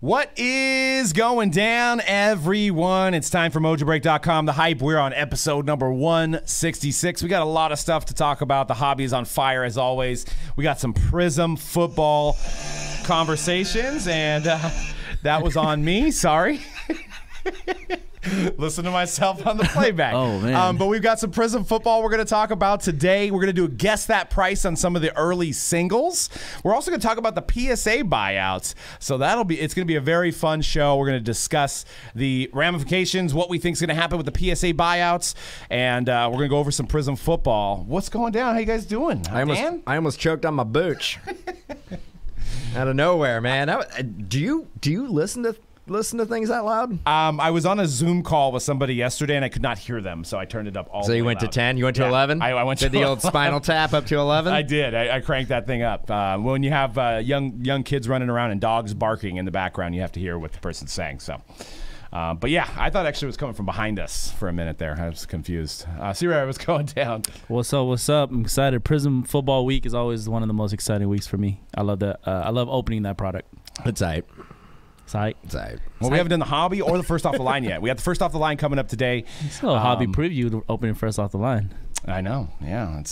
What is going down, everyone? It's time for MojoBreak.com, The Hype. We're on episode number 166. We got a lot of stuff to talk about. The hobby is on fire, as always. We got some Prism football conversations, and that was on me. Sorry. Listen to myself on the playback. Oh, man. But we've got some Prism football we're going to talk about today. We're going to do a Guess That Price on some of the early singles. We're also going to talk about the PSA buyouts. So it's going to be a very fun show. We're going to discuss the ramifications, what we think is going to happen with the PSA buyouts, and we're going to go over some Prism football. What's going down? How you guys doing? Dan? I almost choked on my booch. Out of nowhere, man. Do you listen to things that loud? I was on a Zoom call with somebody yesterday, and I could not hear them, so I turned it up all the way. So you went to 10? You went to 11? I went to the old Spinal Tap up to 11? I did. I cranked that thing up. When you have young kids running around and dogs barking in the background, you have to hear what the person's saying. So, but yeah, I thought actually it was coming from behind us for a minute there. I was confused. See where I was going down. What's up? I'm excited. Prism Football Week is always one of the most exciting weeks for me. I love that. I love opening that product. It's hype. Well, we haven't done the hobby or the first off the line yet. We have the first off the line coming up today. It's a little hobby preview opening first off the line. I know. Yeah.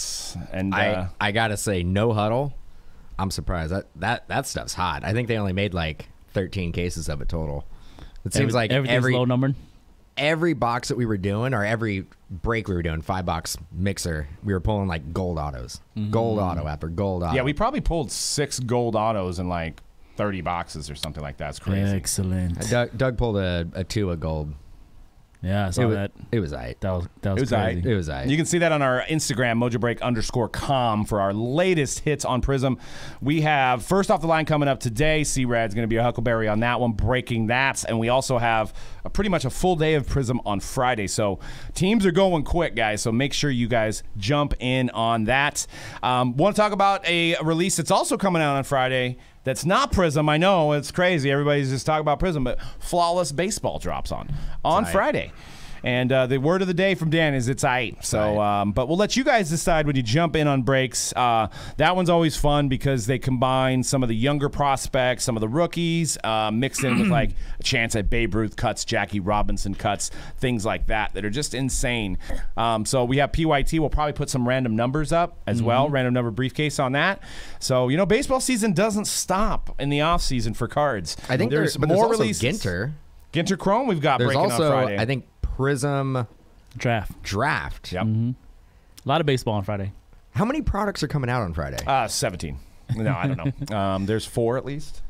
I gotta say, no huddle. I'm surprised that stuff's hot. I think they only made like 13 cases of it total. It seems like everything's low numbered. Every box that we were doing, or every break we were doing, 5-box mixer, we were pulling like gold autos, gold auto after gold auto. Yeah, we probably pulled 6 gold autos in like 30 boxes or something like that. It's crazy. Excellent. Doug pulled a 2 of gold. Yeah, I saw that. It was aight. That was crazy. It was aight. You can see that on our Instagram, MojoBreak_com, for our latest hits on Prism. We have first off the line coming up today. C-Rad's going to be a Huckleberry on that one, breaking that. And we also have pretty much a full day of Prism on Friday. So teams are going quick, guys. So make sure you guys jump in on that. Want to talk about a release that's also coming out on Friday. That's not Prism. I know it's crazy. Everybody's just talking about Prism, but Flawless Baseball drops on Friday. And the word of the day from Dan is it's aight. So, but we'll let you guys decide when you jump in on breaks. That one's always fun because they combine some of the younger prospects, some of the rookies, mixed in with like a chance at Babe Ruth cuts, Jackie Robinson cuts, things like that are just insane. So we have PYT. We'll probably put some random numbers up as well, random number briefcase on that. So, baseball season doesn't stop in the off season for cards. I think there's more releases. Ginter Chrome we've got breaking on Friday. I think Prism Draft. Yep. A lot of baseball on Friday. How many products are coming out on Friday? 17. No, I don't know. There's 4 at least.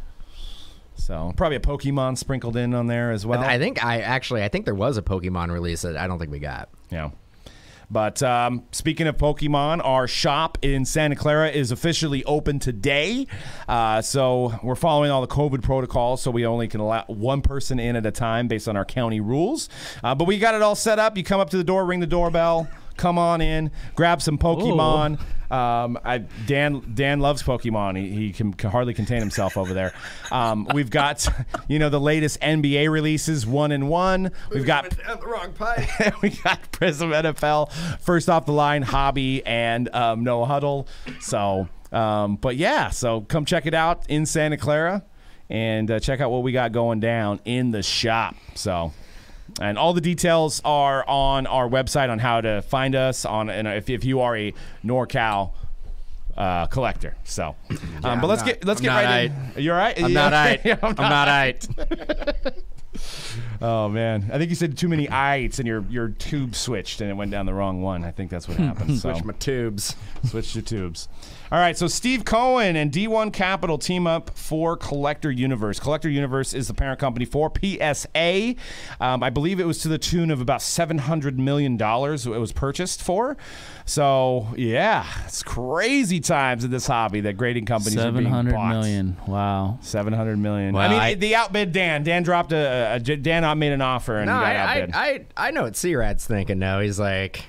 So probably a Pokemon sprinkled in on there as well. I think there was a Pokemon release that I don't think we got. Yeah. But speaking of Pokemon, our shop in Santa Clara is officially open today. So we're following all the COVID protocols, so we only can allow one person in at a time based on our county rules. But we got it all set up. You come up to the door, ring the doorbell, come on in, grab some Pokemon. Dan loves Pokemon. He can hardly contain himself over there. We've got the latest NBA releases 1-1. We've got down the wrong pipe. we got Prism NFL, first off the line, hobby, and no huddle. So but yeah, so come check it out in Santa Clara and check out what we got going down in the shop. So. And all the details are on our website on how to find us if you are a NorCal collector. So, but let's get right in. You all right? I'm not aight. I'm not aight. Oh man, I think you said too many aights and your tube switched and it went down the wrong one. I think that's what happened. Switch my tubes. Switch your tubes. All right, so Steve Cohen and D1 Capital team up for Collector Universe. Collector Universe is the parent company for PSA. I believe it was to the tune of about $700 million it was purchased for. So, yeah, it's crazy times in this hobby that grading companies are being bought. $700 million. Wow. $700 million. Well, I mean, the outbid Dan. Dan dropped Dan made an offer and he got outbid. I know what C-Rad's thinking now. He's like,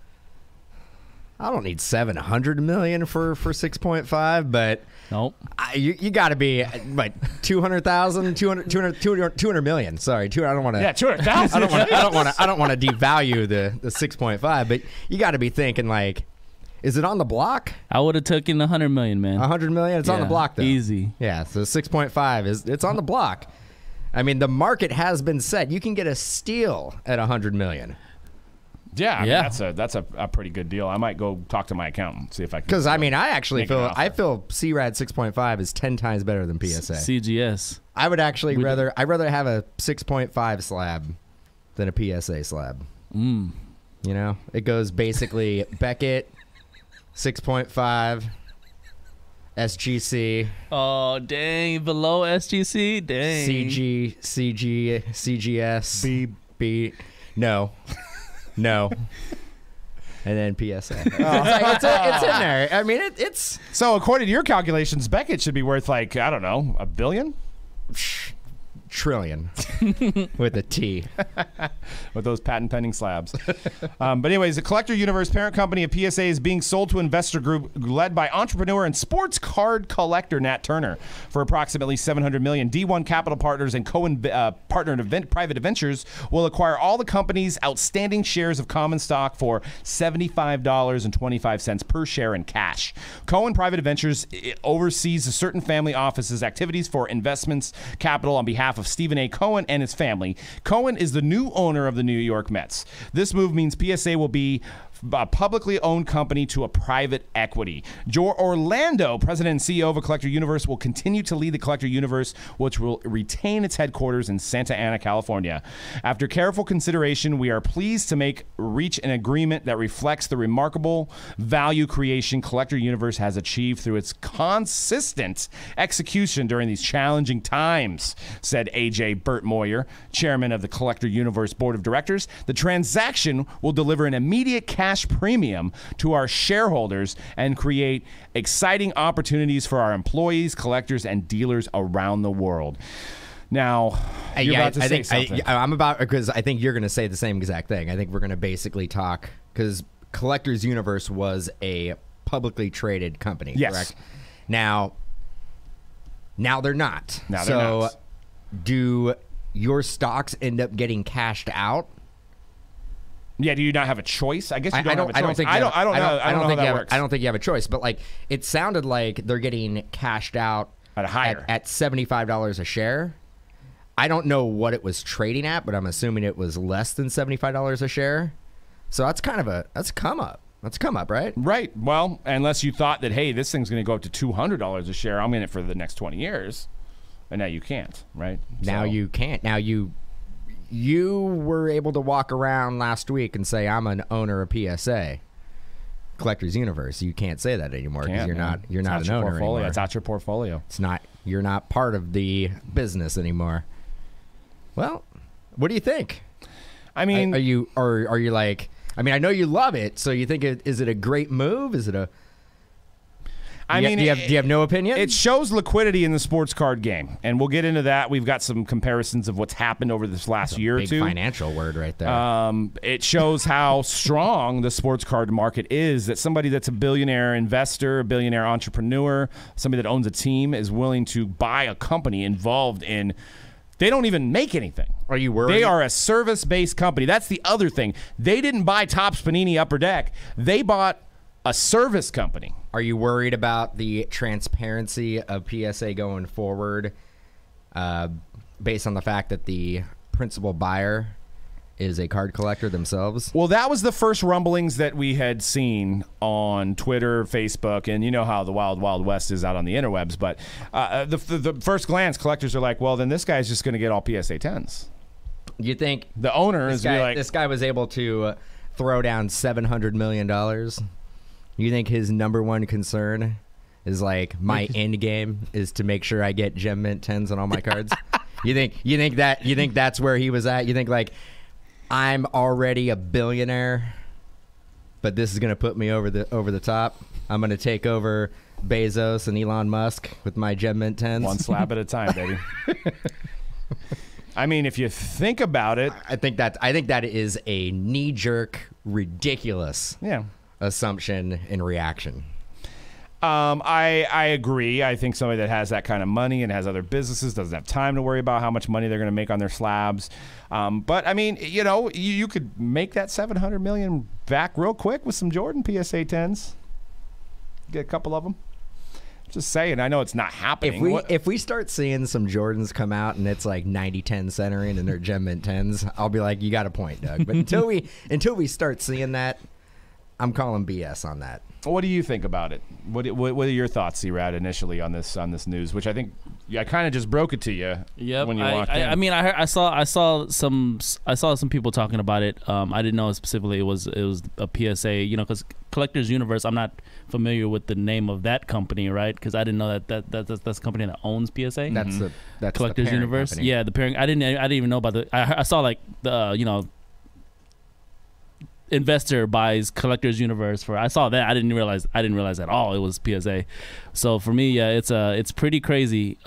I don't need $700 million for 6.5, but nope. You got to be what 200,000, 200 million. Sorry, I don't want to. Yeah, 200,000. I don't want to devalue the 6.5, but you got to be thinking like Is it on the block? I would have taken 100 million, man. 100 million? It's on the Yeah, block, though. Easy. Yeah, so 6.5 it's on the block. I mean, the market has been set. You can get a steal at 100 million. Yeah, I mean, Yeah. that's a pretty good deal. I might go talk to my accountant, see if I can. Because I mean, I actually Make an feel offer. CRAD 6.5 is 10 times better than PSA. CGS. I would actually I'd rather have a 6.5 slab than a PSA slab. Mm. You know, it goes basically Beckett 6.5 SGC Oh, dang. Below SGC? Dang. CGS B no and then PSA. It's in there. I mean, it's So according to your calculations, Beckett should be worth like, I don't know, $1 billion trillion with a T. with those patent pending slabs. But anyways, the Collector Universe parent company of PSA is being sold to investor group led by entrepreneur and sports card collector Nat Turner for approximately $700 million. D1 Capital Partners and partnered Private Ventures will acquire all the company's outstanding shares of common stock for $75.25 per share in cash. Cohen Private Ventures oversees a certain family office's activities for investments capital on behalf of Stephen A. Cohen and his family. Cohen is the new owner of the New York Mets. This move means PSA will be a publicly owned company to a private equity. Joe Orlando, president and CEO of a Collector Universe, will continue to lead the Collector Universe, which will retain its headquarters in Santa Ana, California. After careful consideration, we are pleased to reach an agreement that reflects the remarkable value creation Collector Universe has achieved through its consistent execution during these challenging times, said AJ Burt Moyer, chairman of the Collector Universe Board of Directors. The transaction will deliver an immediate cash premium to our shareholders and create exciting opportunities for our employees, collectors, and dealers around the world. Now, you're about to say something. I'm about, because I think you're going to say the same exact thing. I think we're going to basically talk, because Collectors Universe was a publicly traded company, Yes. correct? Now they're not. Now they're not. Do your stocks end up getting cashed out? Yeah, do you not have a choice? I guess you don't have a choice. I don't think I don't know how that works. I don't think you have a choice, but like it sounded like they're getting cashed out At a higher. at $75 a share. I don't know what it was trading at, but I'm assuming it was less than $75 a share. So that's kind of that's a come up. That's a come up, right? Right. Well, unless you thought that, hey, this thing's going to go up to $200 a share, I'm in it for the next 20 years. And now you can't, right? Now So- you can't. Now you were able to walk around last week and say, I'm an owner of PSA, Collectors Universe. You can't say that anymore because Can't, you're man. not It's an your owner portfolio. anymore. It's out your portfolio. You're not part of the business anymore. Well, what do you think? I mean, Are you like, I mean, I know you love it, so you think is it a great move? Is it a Do you have no opinion? It shows liquidity in the sports card game, and we'll get into that. We've got some comparisons of what's happened over this last year or big two. financial word right there. It shows how strong the sports card market is, that somebody that's a billionaire investor, a billionaire entrepreneur, somebody that owns a team is willing to buy a company involved in. They don't even make anything. Are you worried? They are a service-based company. That's the other thing. They didn't buy Topps, Panini, Upper Deck. They bought a service company. Are you worried about the transparency of PSA going forward, based on the fact that the principal buyer is a card collector themselves? Well, that was the first rumblings that we had seen on Twitter, Facebook, and you know how the wild, wild west is out on the interwebs. But the first glance, collectors are like, well, then this guy's just going to get all PSA 10s. You think The owner is going to be like, this guy was able to throw down $700 million? You think his number one concern is like my end game is to make sure I get Gem Mint 10s on all my cards? You think that's where he was at? You think like I'm already a billionaire, but this is gonna put me over the top? I'm gonna take over Bezos and Elon Musk with my Gem Mint 10s. one slab at a time, baby. I mean, if you think about it, I think that is a knee-jerk, ridiculous assumption and reaction. I agree. I think somebody that has that kind of money and has other businesses doesn't have time to worry about how much money they're going to make on their slabs. But I mean, you could make that $700 million back real quick with some Jordan PSA 10s. Get a couple of them. Just saying. I know it's not happening. If we start seeing some Jordans come out and it's like 90-10 centering and they're Gem Mint 10s, I'll be like, you got a point, Doug. But until we start seeing that, I'm calling BS on that. What do you think about it? What are your thoughts, C-Rad, initially on this news? Which I think I kind of just broke it to you. Yep. When you walked in. I mean, I saw some people talking about it. I didn't know specifically it was a PSA. You know, because Collectors Universe, I'm not familiar with the name of that company, right? Because I didn't know that's the company that owns PSA. That's Collectors the Universe. company. Yeah, the parent. I didn't even know about the. I saw like the investor buys Collectors Universe for. I saw that. I didn't realize at all it was PSA. So for me, yeah, it's pretty crazy.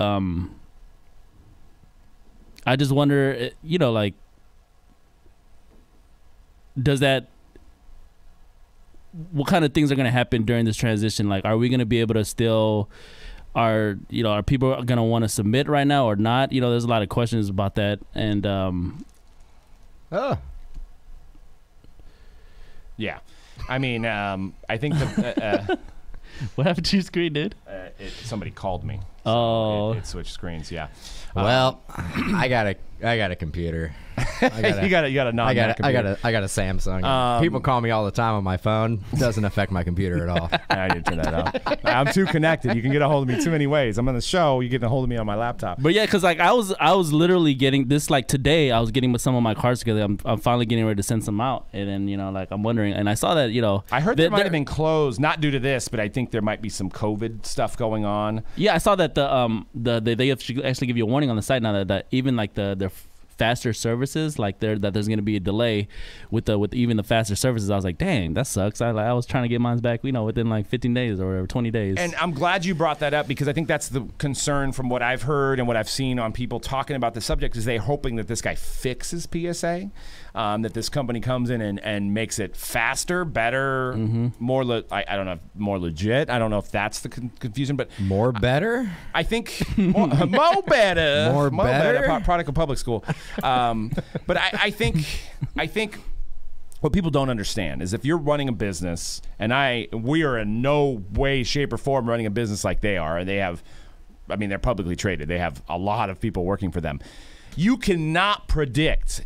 I just wonder, like, what kind of things are going to happen during this transition? Like, are we going to be able to still, are people going to want to submit right now or not? There's a lot of questions about that. And, yeah. I mean, I think what happened to your screen, dude? Somebody called me. So Oh. it switched screens. Yeah. Well, I got a computer. You got a non. I got a Samsung. People call me all the time on my phone. It doesn't affect my computer at all. I need to turn that off. I'm too connected. You can get a hold of me too many ways. I'm on the show. You get a hold of me on my laptop. But yeah, because like I was literally getting this, like today I was getting some of my cards together. I'm finally getting ready to send some out, and then like I'm wondering, and I saw that I heard they might have been closed, not due to this, but I think there might be some COVID stuff going on. Yeah, I saw that they actually give you a warning on the site now that even like their faster services, like that there's going to be a delay with even the faster services. I was like, dang, that sucks. I was trying to get mine back, within like 15 days or 20 days. And I'm glad you brought that up, because I think that's the concern from what I've heard and what I've seen on people talking about the subject, is they're hoping that this guy fixes PSA, that this company comes in and makes it faster, better, more. I don't know, more legit. I don't know if that's the confusion, but More better? I think more better, More better? Product of public school. But I think what people don't understand is if you're running a business, and we are in no way, shape, or form running a business like they are. They're publicly traded. They have a lot of people working for them. You could not predict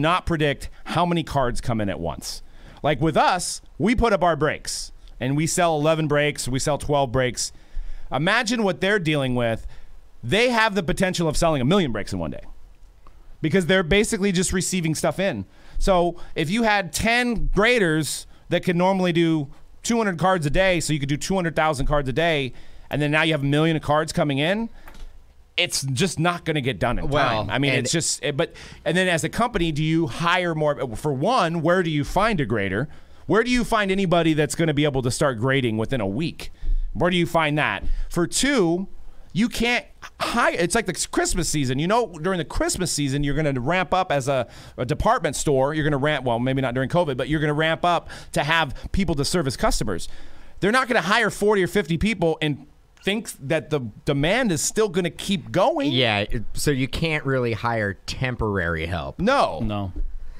how many cards come in at once. Like with us, we put up our breaks, and we sell 11 breaks, we sell 12 breaks. Imagine what they're dealing with. They have the potential of selling 1 million breaks in one day, because they're basically just receiving stuff in. So if you had 10 graders that could normally do 200 cards a day, so you could do 200,000 cards a day, and then now you have 1 million of cards coming in, it's just not going to get done in time. I mean, it's just, and then as a company, do you hire more? For one, where do you find a grader? Where do you find anybody that's going to be able to start grading within a week? Where do you find that? For two, you can't hire. It's like the Christmas season. During the Christmas season, you're going to ramp up as a department store. You're going to ramp, well, maybe not during COVID, but you're going to ramp up to have people to service customers. They're not going to hire 40 or 50 people and think that the demand is still going to keep going. Yeah, so you can't really hire temporary help. No.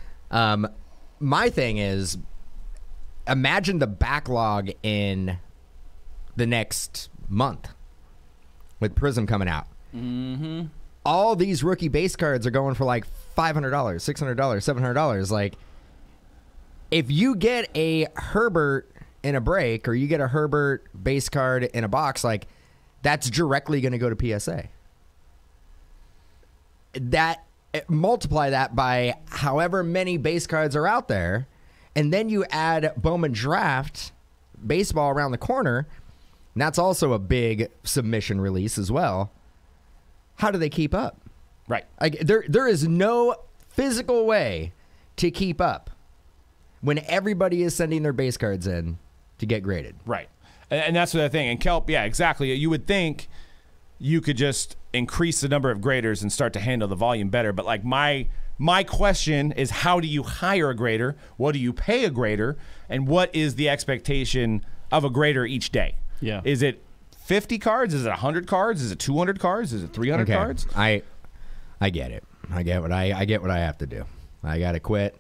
My thing is, imagine the backlog in the next month with Prism coming out. Mm-hmm. All these rookie base cards are going for like $500, $600, $700. Like, if you get a Herbert in a break, or you get a Herbert base card in a box, like, that's directly going to go to PSA. Multiply that by however many base cards are out there, and then you add Bowman Draft baseball around the corner, and that's also a big submission release as well. How do they keep up? Right. There is no physical way to keep up when everybody is sending their base cards in to get graded. Right. And that's the thing. And Kelp, yeah, exactly. You would think you could just increase the number of graders and start to handle the volume better. But like my question is, how do you hire a grader? What do you pay a grader? And what is the expectation of a grader each day? Yeah. Is it 50 cards? Is it 100 cards? Is it 200 cards? Is it 300 cards? I get it. I get what I have to do. I got to quit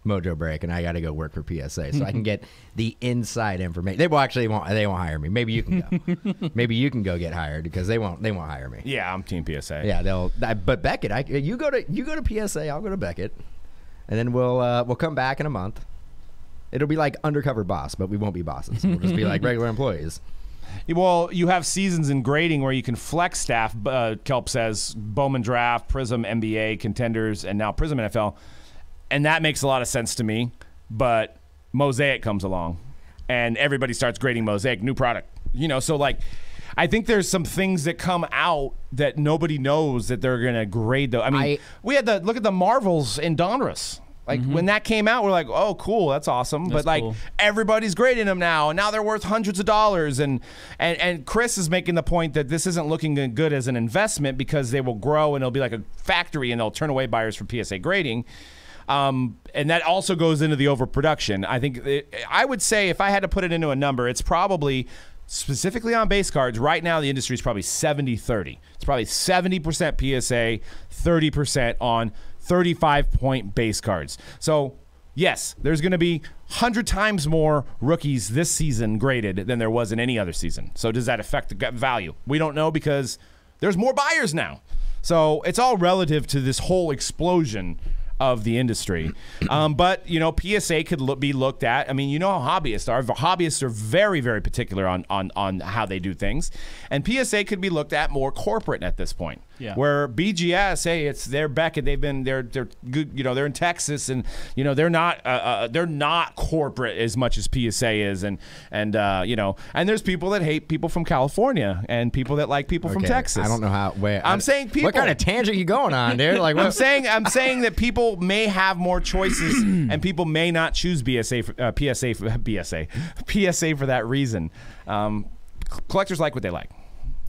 Mojo Break, and I got to go work for PSA, so I can get the inside information. They won't hire me. Maybe you can go. Maybe you can go get hired because they won't hire me. Yeah, I'm Team PSA. Yeah, but Beckett, you go to PSA, I'll go to Beckett, and then we'll come back in a month. It'll be like Undercover Boss, but we won't be bosses. We'll just be like regular employees. Well, you have seasons in grading where you can flex staff. Kelp says Bowman Draft, Prism NBA, Contenders, and now Prism NFL. And that makes a lot of sense to me. But Mosaic comes along, and everybody starts grading Mosaic, new product. So like, I think there's some things that come out that nobody knows that they're going to grade, though. I mean, we had look at the Marvels in Donruss. Like, when that came out, we're like, oh, cool, that's awesome. That's but, cool. Everybody's grading them now, and now they're worth hundreds of dollars. And Chris is making the point that this isn't looking good as an investment because they will grow, and it'll be like a factory, and they'll turn away buyers for PSA grading. And that also goes into the overproduction. I think I would say if I had to put it into a number, it's probably specifically on base cards. Right now, the industry is probably 70-30. It's probably 70% PSA, 30% on 35-point base cards. So, yes, there's going to be 100 times more rookies this season graded than there was in any other season. So does that affect the value? We don't know because there's more buyers now. So it's all relative to this whole explosion of the industry. But, PSA could be looked at. I mean, how hobbyists are. Hobbyists are very, very particular on how they do things. And PSA could be looked at more corporate at this point. Yeah. Where BGS, hey, it's their Beckett. They're good. They're in Texas, and they're not corporate as much as PSA is, and there's people that hate people from California and people that like people from Texas. I don't know I'm saying people. What kind of tangent you going on, dude? Like, I'm saying that people may have more choices, and people may not choose PSA for that reason. Collectors like what they like.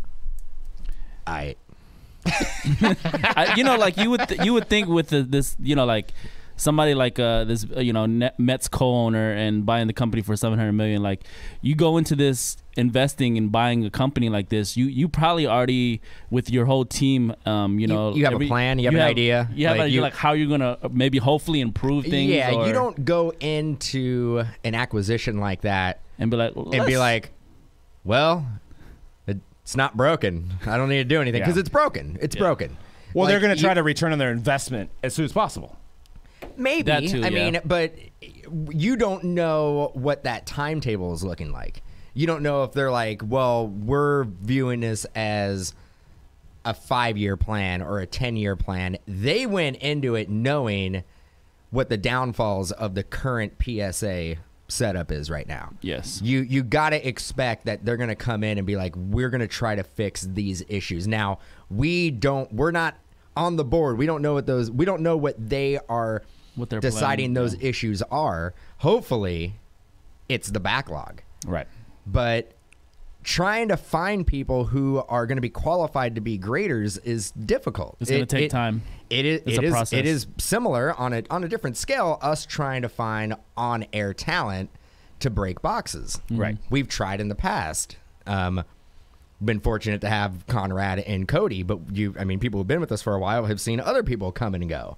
Like you would think with this, like somebody like this, Mets co-owner and buying the company for $700 million. Like, you go into this investing and buying a company like this, you probably already with your whole team, you have a plan, you have an idea, you have like how you're gonna maybe hopefully improve things. Yeah, you don't go into an acquisition like that and be like, well, it's not broken. I don't need to do anything because it's broken. It's broken. Well, they're going to try to return on their investment as soon as possible. Maybe. That too, I mean, but you don't know what that timetable is looking like. You don't know if they're like, well, we're viewing this as a 5-year plan or a 10-year plan. They went into it knowing what the downfalls of the current PSA setup is right now. Yes. You got to expect that they're going to come in and be like, we're going to try to fix these issues. Now, we're not on the board. We don't know what they are what they're deciding planning, those issues are. Hopefully, it's the backlog. Right. But trying to find people who are going to be qualified to be graders is difficult. It's going to take time. It's a process. It is similar on a different scale, us trying to find on-air talent to break boxes. Right. We've tried in the past. Been fortunate to have Conrad and Cody, but people who've been with us for a while have seen other people come and go.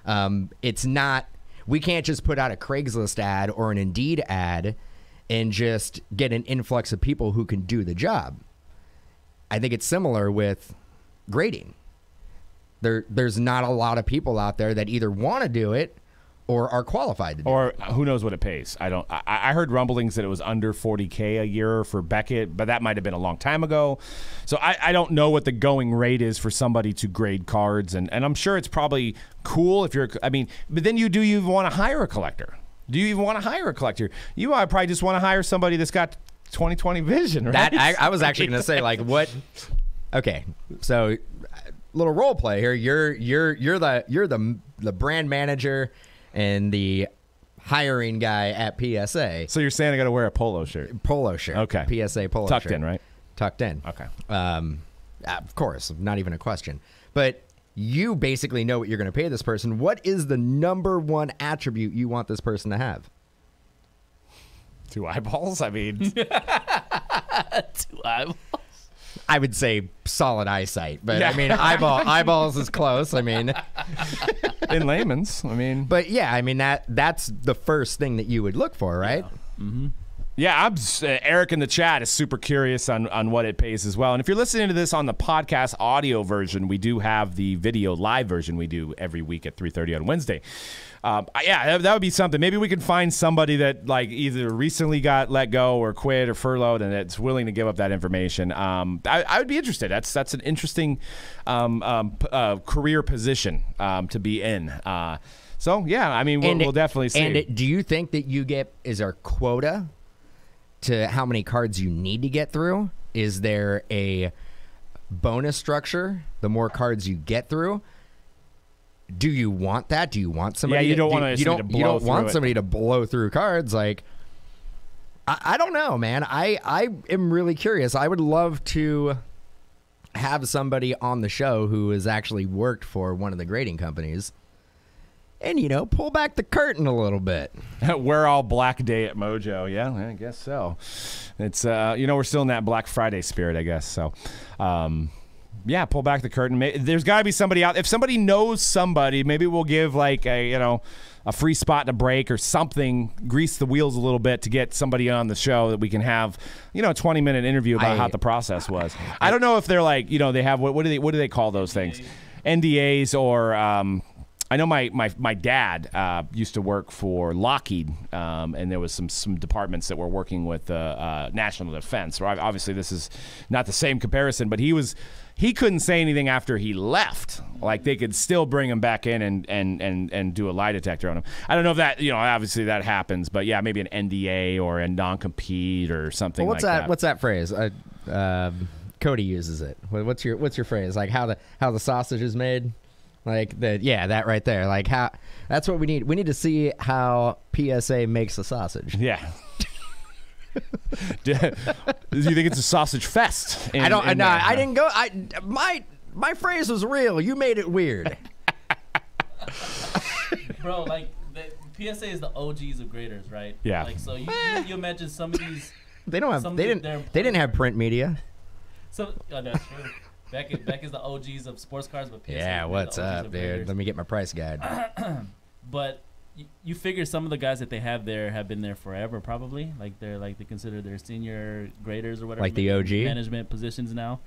We can't just put out a Craigslist ad or an Indeed ad and just get an influx of people who can do the job. I think it's similar with grading. There's not a lot of people out there that either want to do it or are qualified to do or it. Who knows what it pays. I heard rumblings that it was under $40K a year for Beckett, but that might have been a long time ago. So I don't know what the going rate is for somebody to grade cards, and I'm sure it's probably cool if you're, but then you even want to hire a collector? Do you even want to hire a collector? You probably just want to hire somebody that's got 20/20 vision, right? That I was actually going to say, like, what? Okay, so little role play here. You're the brand manager and the hiring guy at PSA. So you're saying I got to wear a polo shirt? Polo shirt. Okay. PSA polo Tucked shirt. in, right? Tucked in. Okay. Of course, not even a question. But you basically know what you're going to pay this person. What is the number one attribute you want this person to have? 2 eyeballs? 2 eyeballs. I would say solid eyesight, but eyeballs is close. in layman's. I mean, But yeah, I mean that's the first thing that you would look for, right? yeah, Eric in the chat is super curious on what it pays as well. And if you're listening to this on the podcast audio version, we do have the video live version we do every week at 3:30 on Wednesday. Yeah, that would be something. Maybe we can find somebody that like either recently got let go or quit or furloughed and that's willing to give up that information. I would be interested. That's an interesting career position to be in. So yeah, I mean, we'll definitely see. And do you think that is there a quota to how many cards you need to get through? Is there a bonus structure the more cards you get through? Do you want that? Do you want somebody? Yeah, you don't want somebody to blow through cards. Like, I don't know, man. I am really curious. I would love to have somebody on the show who has actually worked for one of the grading companies, and pull back the curtain a little bit. We're all Black Day at Mojo. Yeah, I guess so. It's we're still in that Black Friday spirit, I guess. So. Yeah, pull back the curtain. There's got to be somebody out. If somebody knows somebody, maybe we'll give like a free spot to break or something, grease the wheels a little bit to get somebody on the show that we can have, a 20-minute interview about how the process was. I don't know if they're like, they have what do they call those things? NDAs or I know my dad used to work for Lockheed, and there was some departments that were working with national defense. So obviously this is not the same comparison, but he couldn't say anything after he left. Like they could still bring him back in and do a lie detector on him. I don't know if that obviously that happens, but yeah, maybe an NDA or a non-compete or something like that. What's that phrase? Cody uses it. What's your phrase? Like how the sausage is made? Like that right there. Like how that's what we need. We need to see how PSA makes a sausage. Yeah. Do you think it's a sausage fest? I didn't go. My phrase was real. You made it weird. Bro, like the PSA is the OGs of graders, right? Yeah. Like so, you imagine some of these. They don't have. They didn't have print media. So that's true. Beck is the OGs of sports cars, but PSA yeah, what's up, dude? Graders. Let me get my price guide. But you figure some of the guys that they have there have been there forever, probably. Like they consider their senior graders or whatever. Like the OG management positions now.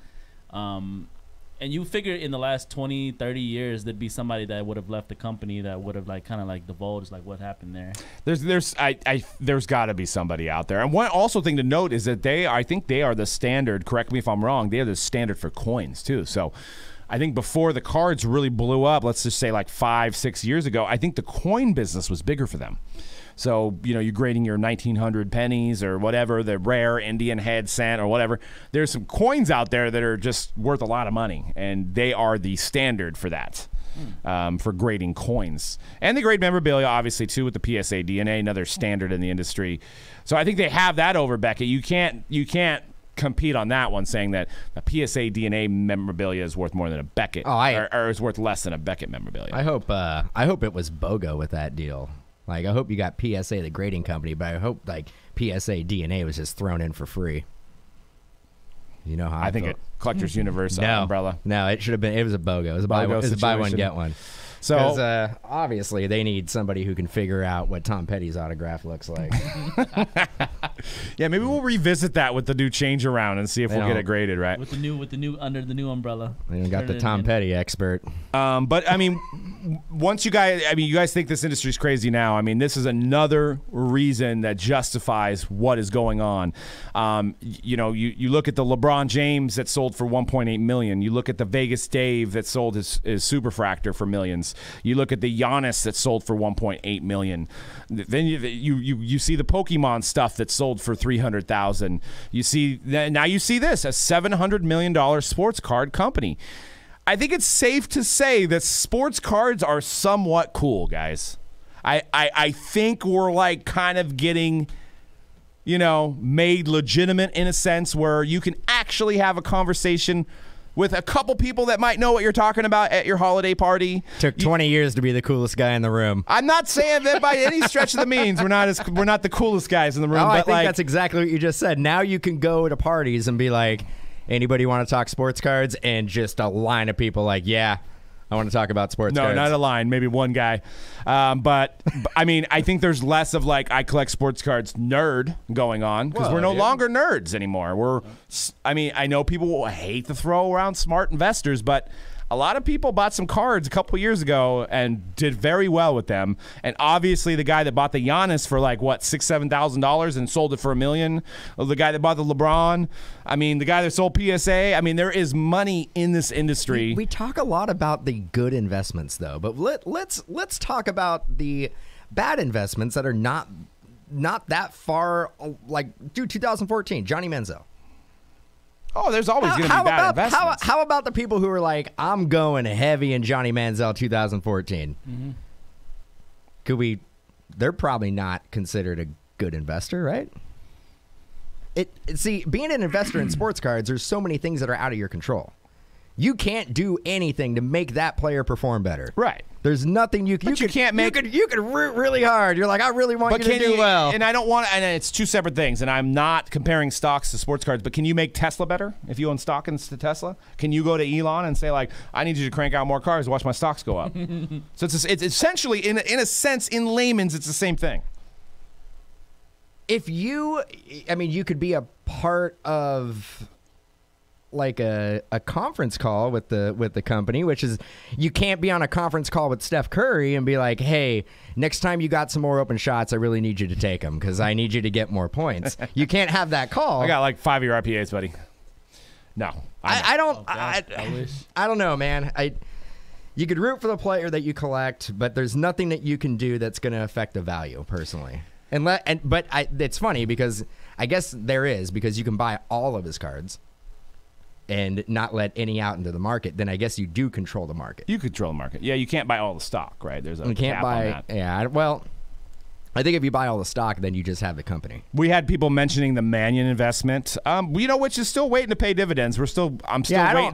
And you figure in the last 20, 30 years, there'd be somebody that would have left the company that would have kind of divulged what happened there. There's got to be somebody out there. And one also thing to note is that I think they are the standard. Correct me if I'm wrong. They are the standard for coins too. So I think before the cards really blew up, let's just say 5-6 years ago, I think the coin business was bigger for them. So, you're grading your 1900 pennies or whatever, the rare Indian head cent or whatever. There's some coins out there that are just worth a lot of money, and they are the standard for that, for grading coins. And they grade memorabilia, obviously, too, with the PSA DNA, another standard in the industry. So I think they have that over Beckett. You can't compete on that one, saying that a PSA DNA memorabilia is worth more than a Beckett, or is worth less than a Beckett memorabilia. I hope it was BOGO with that deal. I hope you got PSA, the grading company, but I hope PSA DNA was just thrown in for free. You know how I think feel. Collectors Universe umbrella. No, it should have been. It was a BOGO. It was a buy one get one. So obviously they need somebody who can figure out what Tom Petty's autograph looks like. Yeah, maybe we'll revisit that with the new change around and see if we'll get it graded right. With the new under the new umbrella. We got the Tom Petty expert. But I mean, once you guys think this industry's crazy now. I mean, this is another reason that justifies what is going on. You look at the LeBron James that sold for $1.8 million. You look at the Vegas Dave that sold his Superfractor for millions. You look at the Giannis that sold for $1.8 million. Then you see the Pokemon stuff that sold for $300,000. You see this, a $700 million sports card company. I think it's safe to say that sports cards are somewhat cool, guys. I think we're kind of getting, made legitimate in a sense where you can actually have a conversation with a couple people that might know what you're talking about at your holiday party. Took 20 years to be the coolest guy in the room. I'm not saying that by any stretch of the means we're not the coolest guys in the room. No, I think that's exactly what you just said. Now you can go to parties and be like, anybody want to talk sports cards? And just a line of people yeah, I want to talk about sports No, cards. not a line. Maybe one guy. But I mean, I think there's less of like I collect sports cards nerd going on because Well, we're no yeah. longer nerds anymore. I mean, I know people will hate to throw around smart investors, but a lot of people bought some cards a couple years ago and did very well with them. And obviously, the guy that bought the Giannis for like what $6,000-7,000 and sold it for $1 million, or the guy that bought the LeBron. I mean, the guy that sold PSA. I mean, there is money in this industry. We talk a lot about the good investments, though, but let's talk about the bad investments that are not that far. Like, dude, 2014, Johnny Manziel. Oh, there's always going to be bad investments. How about the people who are like, I'm going heavy in Johnny Manziel 2014? Mm-hmm. They're probably not considered a good investor, right? See, being an investor in sports cards, there's so many things that are out of your control. You can't do anything to make that player perform better. Right. There's nothing you can. But you can't make. You could root really hard. You're like, I really want you to do well. And I don't want. And it's two separate things. And I'm not comparing stocks to sports cards. But can you make Tesla better if you own stock in Tesla? Can you go to Elon and say like, I need you to crank out more cars, watch my stocks go up? So it's essentially in a sense, in layman's, it's the same thing. If you, I mean, you could be a part of like a conference call with the company, which is you can't be on a conference call with Steph Curry and be like, hey, next time you got some more open shots, I really need you to take them because I need you to get more points. You can't have that call. I got like 5-year RPAs, buddy. No, I don't. Oh, gosh, I wish. I don't know, man. You could root for the player that you collect, but there's nothing that you can do that's going to affect the value personally. But it's funny because I guess there is, because you can buy all of his cards and not let any out into the market. Then I guess you do control the market. You control the market. Yeah, you can't buy all the stock, right? There's a You can't cap buy. on that. Yeah, well, I think if you buy all the stock, then you just have the company. We had people mentioning the Mannion investment, which is still waiting to pay dividends. I'm still waiting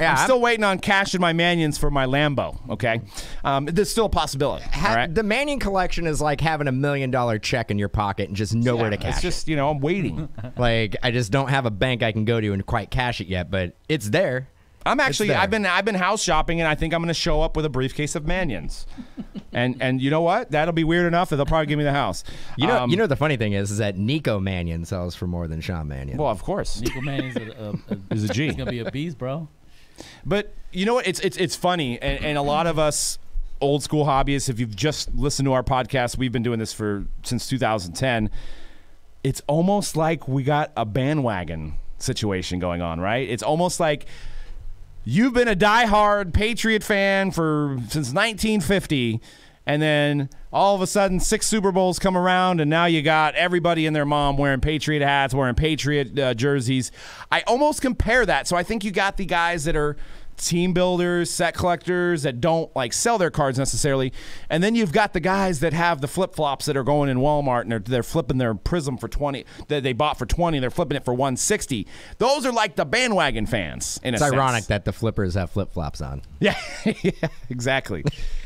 on cashing my Mannions for my Lambo. Okay, there's still a possibility. All right? The Mannion collection is like having $1 million check in your pocket and just nowhere to cash. It's just I'm waiting. Like I just don't have a bank I can go to and quite cash it yet, but it's there. I've been house shopping, and I think I'm going to show up with a briefcase of Mannions. and you know what? That'll be weird enough that they'll probably give me the house. You know the funny thing is that Nico Mannion sells for more than Sean Mannion. Well, of course. Nico Mannion's is a G. He's gonna be a beast, bro. But you know what? It's funny, and a lot of us old school hobbyists, if you've just listened to our podcast, we've been doing this since 2010. It's almost like we got a bandwagon situation going on, right? It's almost like you've been a diehard Patriot fan since 1950, and then all of a sudden 6 Super Bowls come around, and now you got everybody and their mom wearing Patriot hats, wearing Patriot jerseys. I almost compare that. So I think you got the guys that are team builders, set collectors that don't like sell their cards necessarily, and then you've got the guys that have the flip-flops that are going in Walmart and they're flipping their Prism for 20 that they bought for 20, they're flipping it for 160. Those are like the bandwagon fans in a sense. It's ironic that the flippers have flip-flops on. Yeah, yeah, exactly.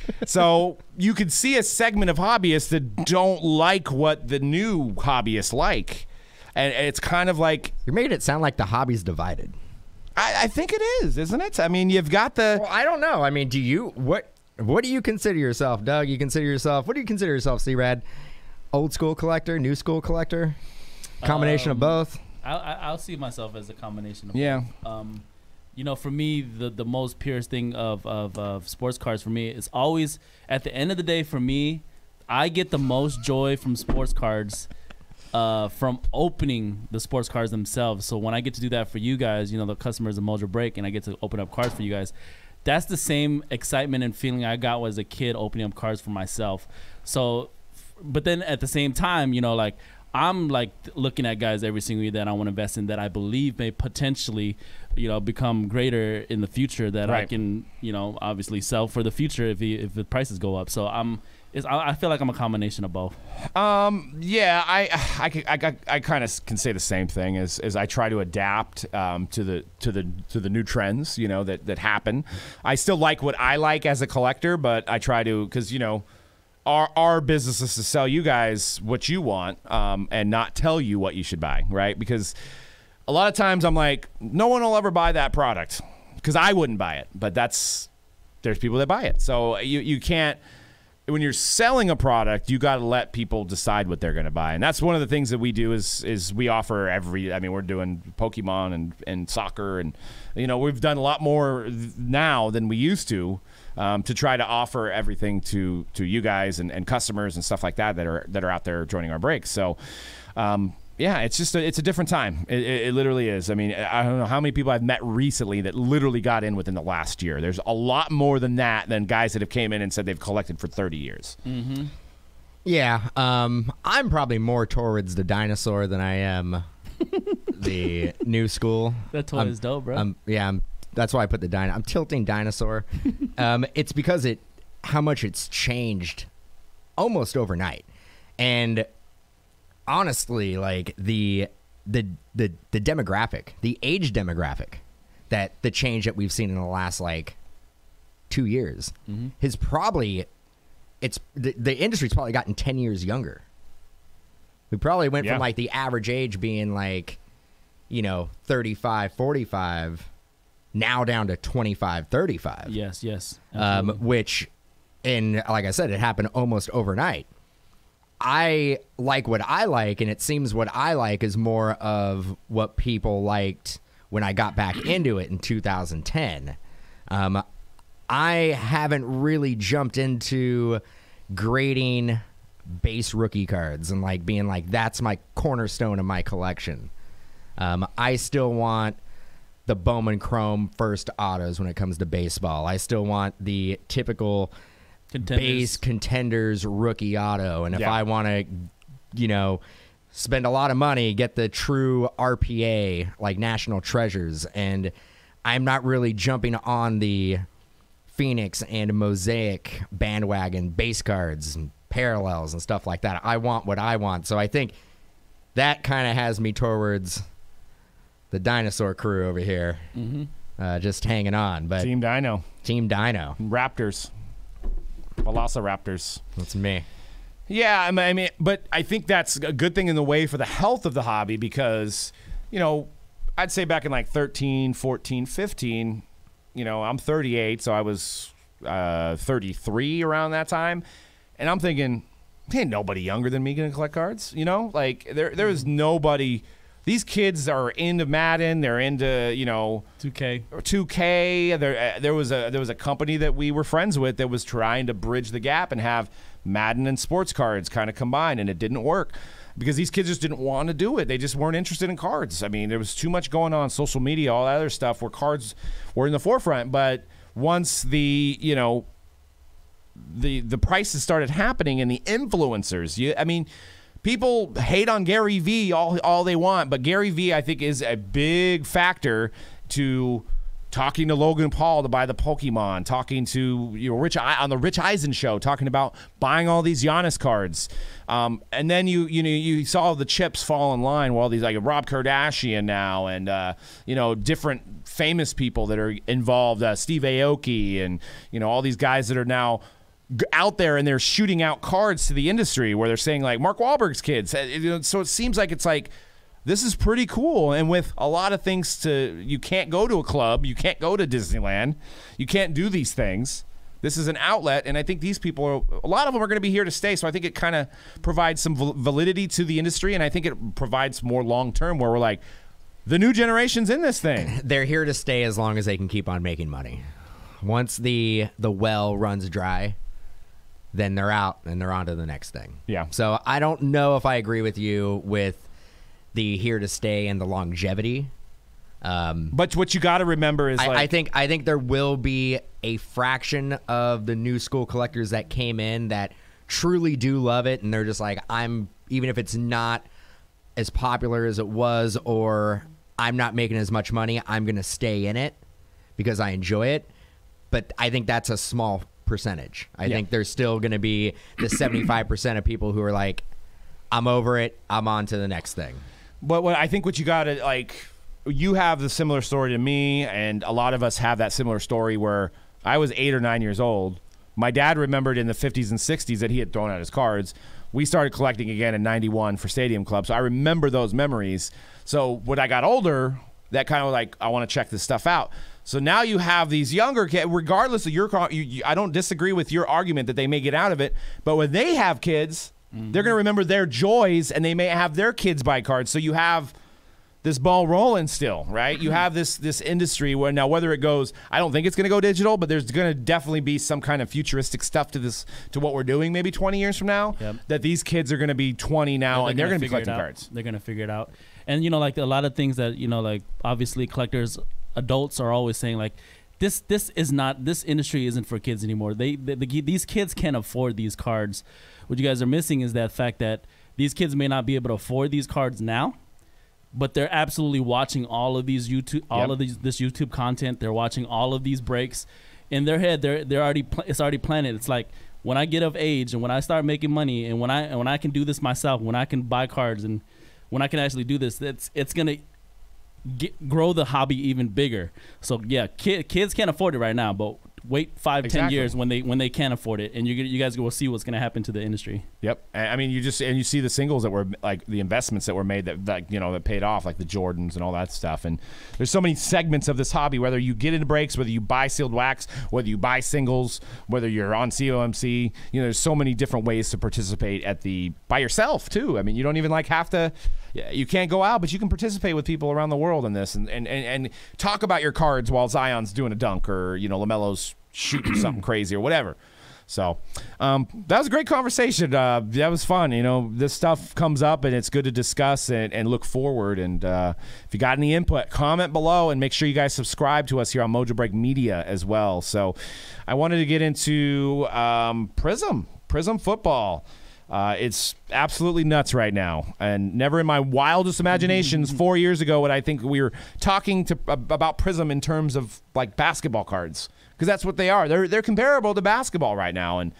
So you could see a segment of hobbyists that don't like what the new hobbyists like, and it's kind of like You're making it sound like the hobby's divided. I think it is, isn't it? I mean, you've got the. Well, I don't know. I mean, what do you consider yourself, Doug? What do you consider yourself, C-Rad? Old school collector, new school collector, combination of both. I'll see myself as a combination of Yeah. both. For me, the most purest thing of sports cards for me is always at the end of the day. For me, I get the most joy from sports cards. From opening the sports cards themselves. So when I get to do that for you guys, the customers of Mojo Break, and I get to open up cards for you guys, that's the same excitement and feeling I got as a kid opening up cards for myself. So, but then at the same time, I'm like looking at guys every single year that I want to invest in that I believe may potentially, become greater in the future that I can, obviously sell for the future if the prices go up. So I feel like I'm a combination of both. Yeah, I kind of can say the same thing as I try to adapt to the new trends, that happen. I still like what I like as a collector, but I try to, because our business is to sell you guys what you want, and not tell you what you should buy, right? Because a lot of times I'm like, no one will ever buy that product because I wouldn't buy it, but that's there's people that buy it. So you can't. When you're selling a product, you got to let people decide what they're going to buy, and that's one of the things that we do. Is we offer we're doing Pokemon and soccer, and we've done a lot more now than we used to try to offer everything to you guys and customers and stuff like that are out there joining our breaks. So. Yeah, it's just it's a different time. It literally is. I mean, I don't know how many people I've met recently that literally got in within the last year. There's a lot more than that than guys that have came in and said they've collected for 30 years. Mm-hmm. Yeah, I'm probably more towards the dinosaur than I am the new school. That toy is dope, bro. That's why I put the dino. I'm tilting dinosaur. It's because how much it's changed almost overnight, and honestly, like the demographic, the age demographic, that the change that we've seen in the last like 2 years has probably the industry's probably gotten 10 years younger. We probably went from like the average age being like 35, 45 now down to 25, 35. Yes. Which, and like I said, it happened almost overnight. I like what I like, and it seems what I like is more of what people liked when I got back into it in 2010. I haven't really jumped into grading base rookie cards and like being like, that's my cornerstone of my collection. I still want the Bowman Chrome first autos when it comes to baseball. I still want the typical base contenders rookie auto, and if I want to spend a lot of money, get the true RPA like National Treasures, and I'm not really jumping on the Phoenix and Mosaic bandwagon base cards and parallels and stuff like that. I want what I want, so I think that kind of has me towards the dinosaur crew over here, just hanging on. But Team Dino, Raptors. Velociraptors. That's me. Yeah, I mean, but I think that's a good thing in the way for the health of the hobby because, I'd say back in like 13, 14, 15, I'm 38, so I was 33 around that time. And I'm thinking, ain't nobody younger than me going to collect cards, Like, there is nobody. These kids are into Madden. They're into 2K. 2K. There was a company that we were friends with that was trying to bridge the gap and have Madden and sports cards kind of combined, and it didn't work because these kids just didn't want to do it. They just weren't interested in cards. I mean, there was too much going on social media, all that other stuff where cards were in the forefront. But once the prices started happening and the influencers, people hate on Gary Vee all they want, but Gary Vee, I think, is a big factor to talking to Logan Paul to buy the Pokemon, talking to Rich on the Rich Eisen show, talking about buying all these Giannis cards, and then you saw the chips fall in line. Well, these like Rob Kardashian now, and different famous people that are involved, Steve Aoki, and all these guys that are now out there and they're shooting out cards to the industry where they're saying like Mark Wahlberg's kids. So it seems like it's like this is pretty cool. And with a lot of things you can't go to a club, you can't go to Disneyland, you can't do these things. This is an outlet, and I think these people, a lot of them are going to be here to stay. So I think it kind of provides some validity to the industry, and I think it provides more long term where we're like, the new generation's in this thing. They're here to stay as long as they can keep on making money. Once the well runs dry, then they're out and they're on to the next thing. Yeah. So I don't know if I agree with you with the here to stay and the longevity. But what you got to remember is I think there will be a fraction of the new school collectors that came in that truly do love it, and they're just like, even if it's not as popular as it was, or I'm not making as much money, I'm going to stay in it because I enjoy it. But I think that's a small percentage. I think there's still going to be the 75% of people who are like, I'm over it, I'm on to the next thing. But I think what you got to, like, you have the similar story to me, and a lot of us have that similar story where I was 8 or 9 years old. My dad remembered in the 50s and 60s that he had thrown out his cards. We started collecting again in 91 for Stadium Club, so I remember those memories. So when I got older, that kind of like, I want to check this stuff out. So now you have these younger kids, regardless of I don't disagree with your argument that they may get out of it, but when they have kids, they're going to remember their joys, and they may have their kids buy cards. So you have this ball rolling still, right? You have this industry where now whether it goes, I don't think it's going to go digital, but there's going to definitely be some kind of futuristic stuff to what we're doing maybe 20 years from now, that these kids are going to be 20 now, and they're going to be collecting cards. They're going to figure it out. And, like a lot of things that, like obviously collectors, adults are always saying like, this industry isn't for kids anymore. These kids can't afford these cards. What you guys are missing is that fact that these kids may not be able to afford these cards now, but they're absolutely watching all of these this YouTube content. They're watching all of these breaks in their head. It's already planted. It's like, when I get of age and when I start making money and when I can do this myself, when I can buy cards and when I can actually do this, it's gonna grow the hobby even bigger. So yeah, kids can't afford it right now, but wait 5-10 years when they can afford it, and you guys will see what's going to happen to the industry. Yep. I mean, you see the singles that were like the investments that were made that paid off, like the Jordans and all that stuff. And there's so many segments of this hobby, whether you get into breaks, whether you buy sealed wax, whether you buy singles, whether you're on COMC, there's so many different ways to participate by yourself too. I mean, you don't even have to, you can't go out, but you can participate with people around the world in this and talk about your cards while Zion's doing a dunk, or LaMelo's shooting something crazy or whatever. So that was a great conversation. That was fun. This stuff comes up, and it's good to discuss and look forward. And if you got any input, comment below, and make sure you guys subscribe to us here on Mojo Break Media as well. So I wanted to get into Prism football. It's absolutely nuts right now, and never in my wildest imaginations 4 years ago would I think we were talking about Prism in terms of like basketball cards, because that's what they are. They're comparable to basketball right now, and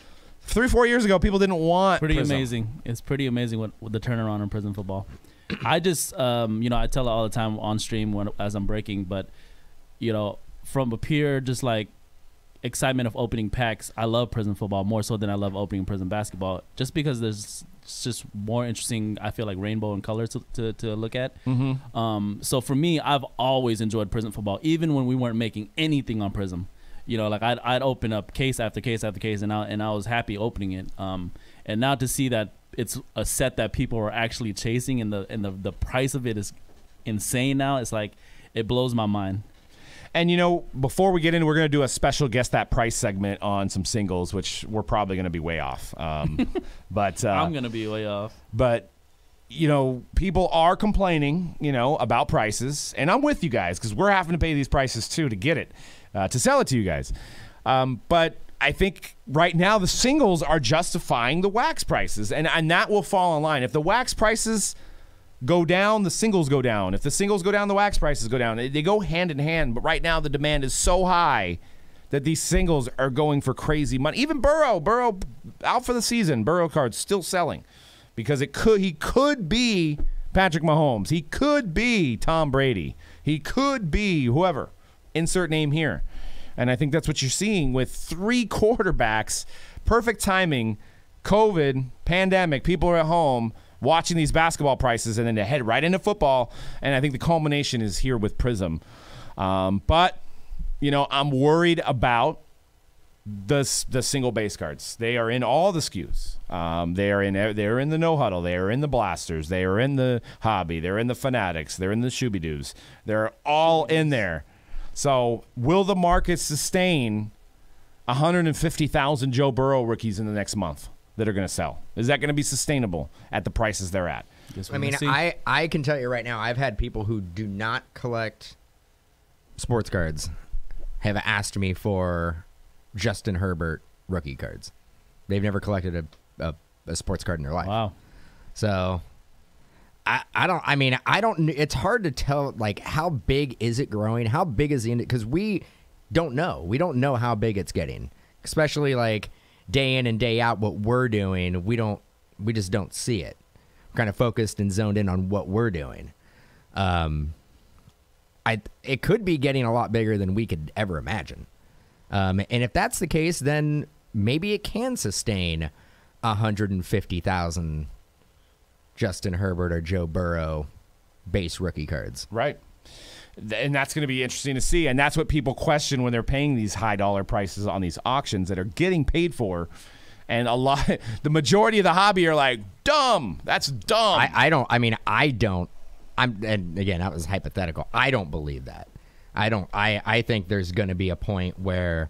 3-4 years ago people didn't want Prism. Amazing. It's pretty amazing what the turnaround in Prism football. I just I tell it all the time on stream as I'm breaking, but from a pure just like excitement of opening packs, I love Prism football more so than I love opening Prism basketball, just because there's just more interesting, I feel like, rainbow and colors to look at. So for me, I've always enjoyed Prism football, even when we weren't making anything on Prism. Like I'd open up case after case after case, and I was happy opening it. And now to see that it's a set that people are actually chasing, and the price of it is insane now, it's like, it blows my mind. And, before we get in, we're going to do a special Guess That Price segment on some singles, which we're probably going to be way off. But I'm going to be way off. But, people are complaining, about prices. And I'm with you guys, because we're having to pay these prices, too, to get it, to sell it to you guys. But I think right now the singles are justifying the wax prices. And that will fall in line. If the wax prices go down, the singles go down. If the singles go down, the wax prices go down. They go hand in hand, but right now the demand is so high that these singles are going for crazy money. Even Burrow out for the season. Burrow cards still selling because he could be Patrick Mahomes. He could be Tom Brady. He could be whoever. Insert name here. And I think that's what you're seeing with 3 quarterbacks. Perfect timing. COVID, pandemic, people are at home watching these basketball prices, and then they head right into football. And I think the culmination is here with Prism. But, I'm worried about the single base cards. They are in all the SKUs. They're in the No Huddle. They are in the Blasters. They are in the Hobby. They're in the Fanatics. They're in the Shooby-Doos. They're all in there. So will the market sustain 150,000 Joe Burrow rookies in the next month that are going to sell? Is that going to be sustainable at the prices they're at? I mean, I can tell you right now, I've had people who do not collect sports cards have asked me for Justin Herbert rookie cards. They've never collected a sports card in their life. Wow. So I don't, it's hard to tell, like, how big is it growing? How big is the, because we don't know. We don't know how big it's getting, especially like day in and day out, what we're doing, we just don't see it. We're kind of focused and zoned in on what we're doing. It could be getting a lot bigger than we could ever imagine. And if that's the case, then maybe it can sustain 150,000 Justin Herbert or Joe Burrow base rookie cards. Right. And that's going to be interesting to see. And that's what people question when they're paying these high dollar prices on these auctions that are getting paid for. And the majority of the hobby are like, dumb. That's dumb. I don't. And again, that was hypothetical. I don't believe that. I think there's going to be a point where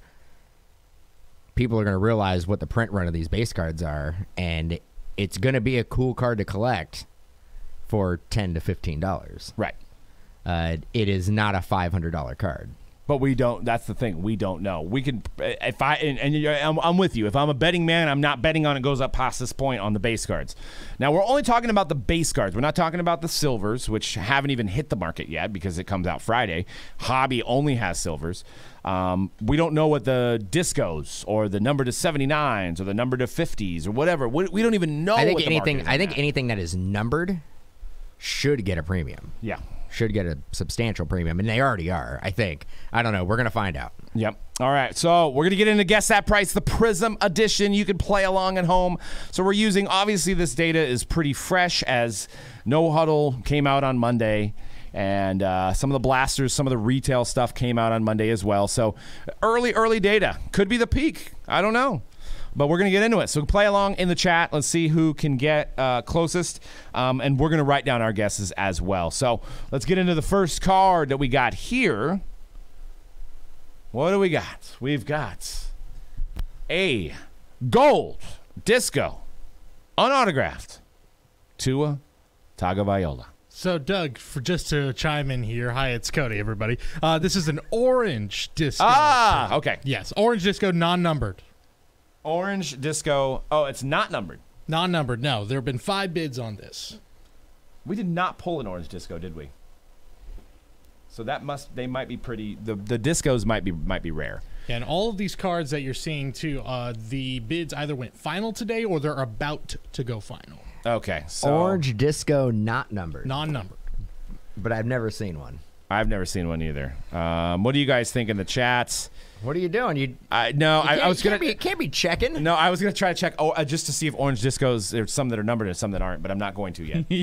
people are going to realize what the print run of these base cards are, and it's going to be a cool card to collect for $10 to $15. Right. It is not a $500 card. But we don't. That's the thing. We don't know. We can. If I'm with you. If I'm a betting man, I'm not betting on it goes up past this point on the base cards. Now we're only talking about the base cards. We're not talking about the silvers, which haven't even hit the market yet because it comes out Friday. Hobby only has silvers. We don't know what the discos or the number to 79s or the number to 50s or whatever. We don't even know. I think what the anything. market is I think at. anything that is numbered should get a premium. Yeah. Should get a substantial premium, and they already are, I think. I don't know. We're going to find out. Yep. All right. So we're going to get into Guess That Price, the Prism edition. You can play along at home. So we're using, obviously, this data is pretty fresh as No Huddle came out on Monday. And some of the blasters, some of the retail stuff came out on Monday as well. So early data. Could be the peak. I don't know. But we're going to get into it. So play along in the chat. Let's see who can get closest. And we're going to write down our guesses as well. So let's get into the first card that we got here. What do we got? We've got a gold disco unautographed Tua Tagovailoa. So, Doug, just to chime in here, hi, it's Cody, everybody. This is an orange disco. Ah, okay. Yes, orange disco, non-numbered. Orange disco. Oh, it's not numbered. Non-numbered, no. There have been 5 bids on this. We did not pull an orange disco, did we? So they might be pretty. The discos might be rare. And all of these cards that you're seeing too, the bids either went final today or they're about to go final. Okay, so Orange disco, not numbered. Non-numbered. But I've never seen one. I've never seen one either. What do you guys think in the chats? What are you doing? I was gonna. Can't be checking. No, I was gonna try to check. just to see if orange discos. There's some that are numbered and some that aren't, but I'm not going to yet.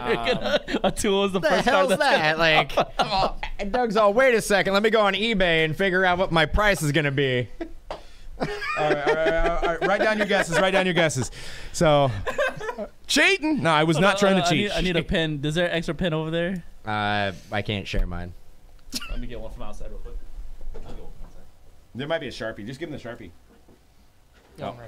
A tool is the What the first card hell's that? Like, and Doug's all, wait a second, let me go on eBay and figure out what my price is gonna be. All right. Write down your guesses. So, cheating? No, I was not trying to cheat. I need a pen. Is there an extra pen over there? I can't share mine. Let me get one from outside real quick. I'll get one from outside. There might be a Sharpie. Just give him the Sharpie. Oh. Oh.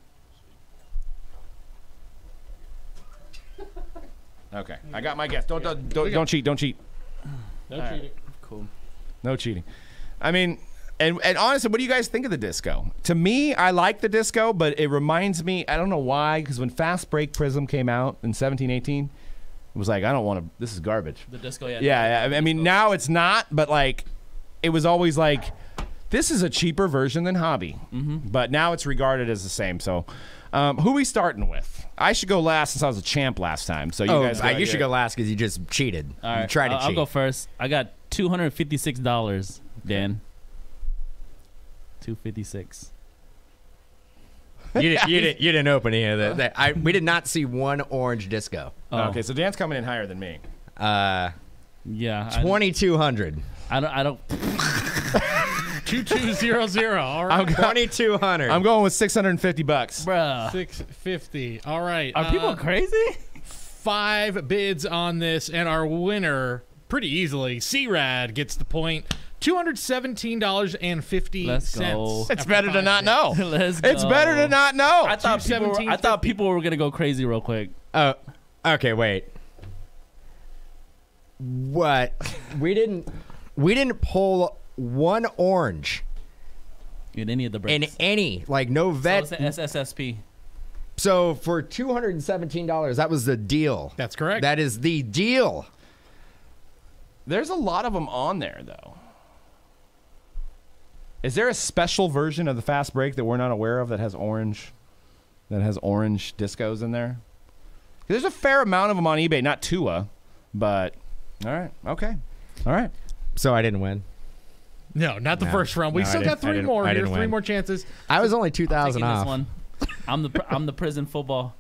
Right here. Okay, I got my guess. Don't cheat. Don't cheat. No All cheating. right. Cool. No cheating. I mean, and honestly, what do you guys think of the disco? To me, I like the disco, but it reminds me, I don't know why, because when Fast Break Prism came out in 17-18, it was like, I don't want to, this is garbage. The disco, yeah. Yeah, I mean, now it's not, but like, it was always like, this is a cheaper version than Hobby. But now it's regarded as the same. So, who we starting with? I should go last since I was a champ last time. So you guys, you should go last because you just cheated. All right. You tried to cheat. I'll go first. I got $256, Dan. $256. You didn't open any of that. We did not see one orange disco. Oh. Okay, so Dan's coming in higher than me. Yeah. 2,200. I don't. 2200. All right. 2,200. I'm going with $650. Bruh. 650. All right. Are people crazy? 5 bids on this, and our winner, pretty easily, C-Rad gets the point. $217.50. Let's go. It's better to not know. Let's go. It's better to not know. I thought $217.50. people were gonna go crazy real quick. Oh, okay. Wait. What? We didn't pull one orange In any of the in breaks. any no vet. So it's the SSSP. So for $217, that was the deal. That's correct. That is the deal. There's a lot of them on there, though. Is there a special version of the Fast Break that we're not aware of that has orange discos in there? There's a fair amount of them on eBay. Not Tua, but all right, okay, all right. So I didn't win. No, not the first round. We No, still I got didn't- I 3 didn't- more I here. didn't 3 win. more chances. I was only 2,000 Taking this off. one. I'm the prison football.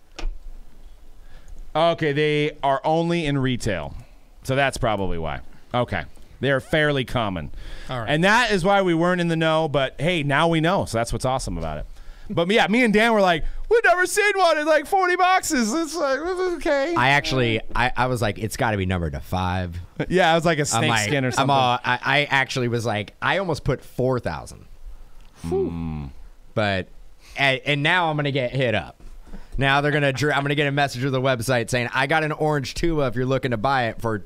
Okay, they are only in retail, so that's probably why. Okay, They are fairly common. All right. And that is why we weren't in the know, but hey, now we know. So that's what's awesome about it. But yeah, me and Dan were like, we've never seen one in like 40 boxes. It's like, okay. I was like, it's got to be numbered to 5. Yeah, it was like a I'm snake like, skin or something. I actually was like, I almost put 4,000. But and now I'm gonna get hit up. Now they're gonna I'm gonna get a message to the website saying I got an orange Tua if you're looking to buy it for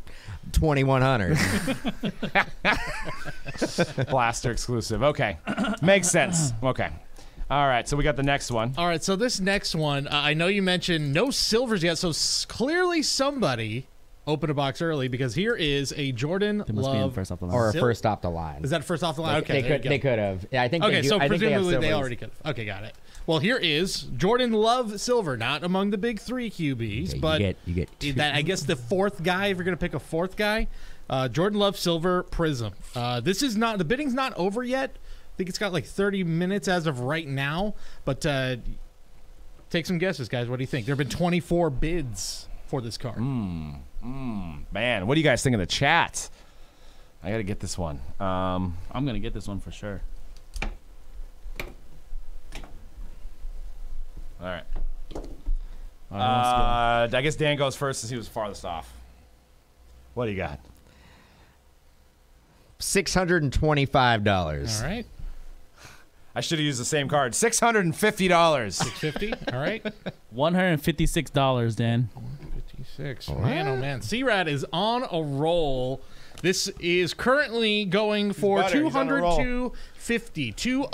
2,100. Blaster exclusive. Okay. Makes sense. Okay. All right, so we got the next one. All right, so this next one, I know you mentioned no silvers yet, so clearly somebody opened a box early because here is a Jordan They must be in Love. first off the line. or a Sil- first off the line. Is that first off the line? Okay, They could have. Yeah, I think. Okay, they do. so I think presumably they have already could have. Okay, got it. Well, here is Jordan Love Silver, not among the big 3 QBs, Okay, but you get two. that I guess the fourth guy, if you're going to pick a fourth guy, Jordan Love Silver Prism. This is not, the bidding's not over yet. I think it's got like 30 minutes as of right now, but take some guesses, guys. What do you think? There have been 24 bids for this card. Man, what do you guys think of the chat? I got to get this one. I'm gonna get this one for sure. All right. All right, let's I guess Dan goes first since he was farthest off. What do you got? $625. All right. I should have used the same card. $650. 650. All right. go. $156, Dan. 56. Man, oh man. C-Rad is on a roll. This is currently going for butter. He's on a roll. 202.50.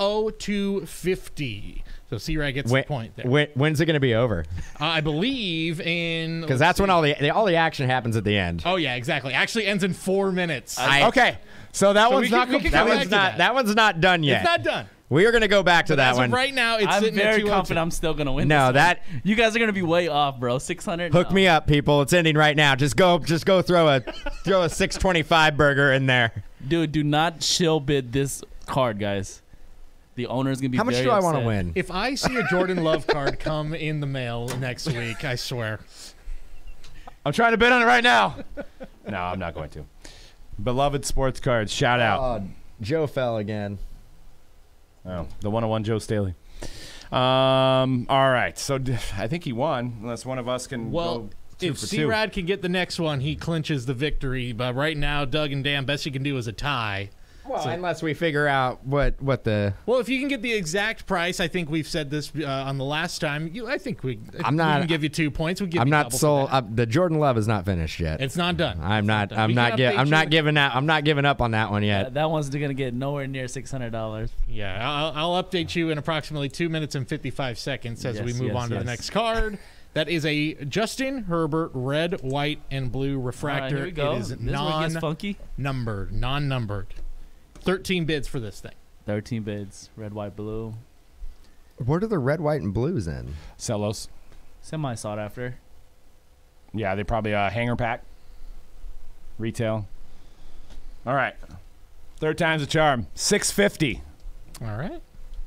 202.50. So C-Rad gets the point there. When's it going to be over? I believe in... Because that's when all the action happens at the end. Oh, yeah, exactly. Actually ends in 4 minutes. Okay. So that one's we can- not we can complete. come That back one's to not. that. That one's not done yet. It's not done. We are going to go back to that As one. of right now, it's I'm sitting at very 202. confident I'm still gonna win. No, this one. that- you guys are gonna be way off, bro. 600. Hook me up, people. It's ending right now. Just go throw a 625 burger in there. dude. Do not shill bid this card, guys. The owner's gonna be. How much very do I want to upset. win? If I see a Jordan Love card come in the mail next week, I swear. I'm trying to bid on it right now. No, I'm not going to. Beloved sports cards. Shout out. Oh, Joe fell again. Oh, the 101 Joe Staley. All right. So I think he won, unless one of us can Well, go two if for two. C-Rad can get the next one, he clinches the victory. But right now, Doug and Dan, best you can do is a tie. Well, unless we figure out what the. Well, if you can get the exact price, I think we've said this on the last time. I think we I'm we not- can give you 2 points. We give I'm you not double for sold. that. The Jordan Love is not finished yet. It's not done. I'm not. done. I'm We not. can update I'm not you. giving out. I'm not giving up on that one yet. That one's gonna get nowhere near $600. Yeah, I'll update you in approximately 2 minutes and 55 seconds as we Yes, move yes, on to the yes. next card. That is a Justin Herbert red, white, and blue All right, refractor. here we go. It is This is where it gets funky. non-numbered. 13 bids for this thing. 13 bids. Red, white, blue. What are the red, white, and blues in? Celos. Semi sought after. Yeah, they probably hanger pack. Retail. All right. Third time's a charm. $650. All right.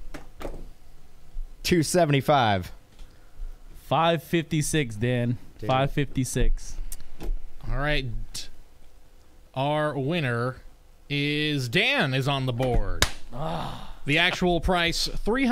275. 556, Dan. 556. All right. Our winner is Dan is on the board. The actual price,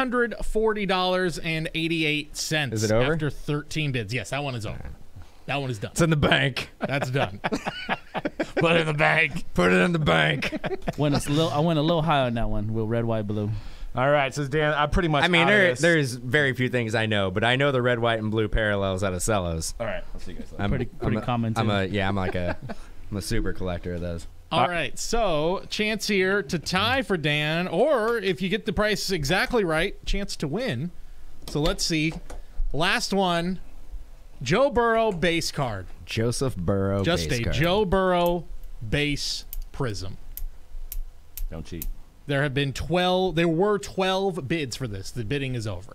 $340.88. Is it over? After 13 bids. Yes, that one is over. That one is done. It's in the bank. That's done. Put it in the bank. Put it in the bank. I went a little high on that one with red, white, blue. All right. So, Dan, I'm pretty much I mean, out of this. there's very few things I know, but I know the red, white, and blue parallels out of Celos. All right. Let's see you guys later. I'm Pretty common, too. I'm a super collector of those. All right, so chance here to tie for Dan, or if you get the price exactly right, chance to win. So let's see. Last one, Joe Burrow base card. Joseph Burrow. Just base a card. Joe Burrow base prism. Don't cheat. There have been 12. There were 12 bids for this. The bidding is over.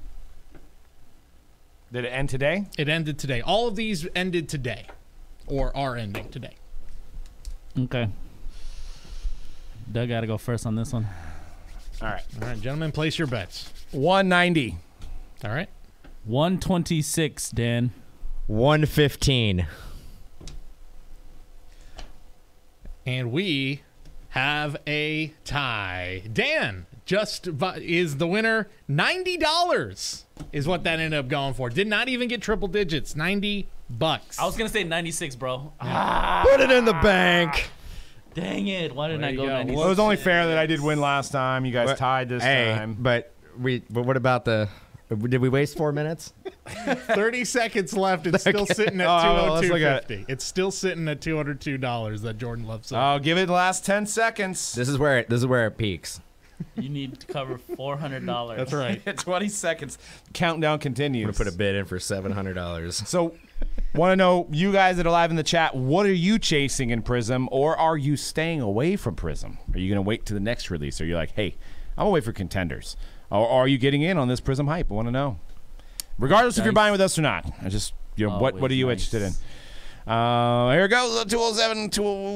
Did it end today? It ended today. All of these ended today, or are ending today. Okay. Doug got to go first on this one. All right. All right, gentlemen, place your bets. 190. All right. 126, Dan. 115. And we have a tie. Dan is the winner. $90 is what that ended up going for. Did not even get triple digits. $90. I was gonna say 96, bro. Put it in the bank. Dang it! Why didn't I you go go. 96? Well, it was only fair that I did win last time. You guys But- tied this Hey, time. but what about did we waste 4 minutes? 30 seconds left. It's still sitting at Oh, let's look at $202.50. It's still sitting at $202 that Jordan loves. Oh, give it the last 10 seconds. This is where it peaks. You need to cover $400. That's right. 20 seconds. Countdown continues. I'm gonna put a bid in for $700. So, want to know, you guys that are live in the chat, what are you chasing in Prism, or are you staying away from Prism? Are you going to wait to the next release? Or you're like, hey, I'm going to wait for Contenders? Or are you getting in on this Prism hype? I want to know. Regardless if you're Nice. buying with us or not. I just, what are Always you nice. interested in? Here it goes. 207.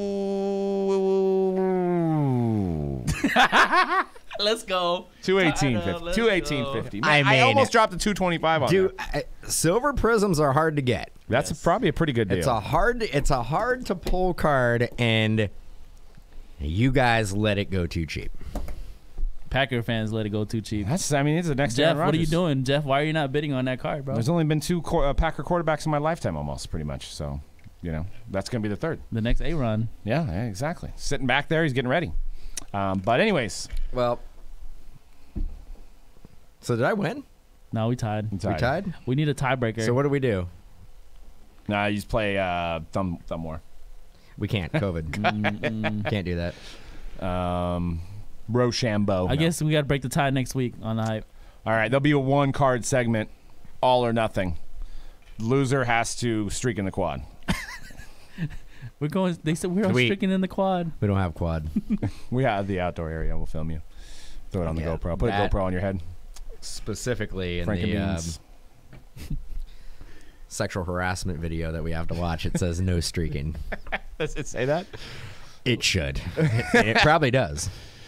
Let's go. 218.50. 218.50. I I mean, almost dropped to 225 on Dude, that. silver prisms are hard to get. That's probably a pretty good deal. It's a hard to pull card, and you guys let it go too cheap. Packer fans let it go too cheap. it's the next Jeff, Aaron what are you Rodgers. doing? Jeff, why are you not bidding on that card, bro? There's only been two Packer quarterbacks in my lifetime almost, pretty much. So, that's going to be the third. The next A-Run. Yeah, exactly. Sitting back there, he's getting ready. But anyways, Well, so did I win? No, we tied. We tied. We need a tiebreaker. So what do we do? Nah, you just play Thumb War. We can't. COVID. Can't do that. Rochambeau. I guess we got to break the tie next week on the hype. All right, there'll be a one card segment, all or nothing. Loser has to streak in the quad. We're going. They said we're all We- streaking in the quad. We don't have quad. We have the outdoor area. We'll film you. Throw it on the Yeah, GoPro. Put a that- GoPro on your head. Specifically in Frank and the Beans. sexual harassment video that we have to watch, it says no streaking. Does it say that? It should. It probably does.